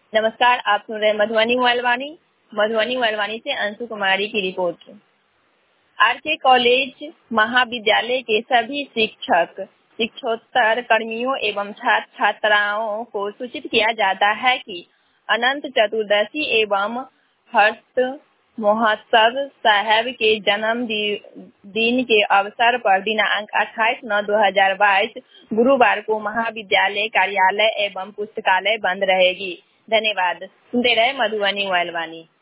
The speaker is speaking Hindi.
नमस्कार, आप सुन रहे हैं मधुबनी वालवानी से अंशु कुमारी की रिपोर्ट। आरके कॉलेज महाविद्यालय के सभी शिक्षक शिक्षकोत्तर कर्मियों एवं छात्र छात्राओं को सूचित किया जाता है कि अनंत चतुर्दशी एवं हर्ष महोत्सव साहब के जन्म दिन के अवसर पर दिनांक 28/9/2022 गुरुवार को महाविद्यालय कार्यालय एवं पुस्तकालय बंद रहेगी। धन्यवाद। सुनते रहे मधुबनी वालवानी।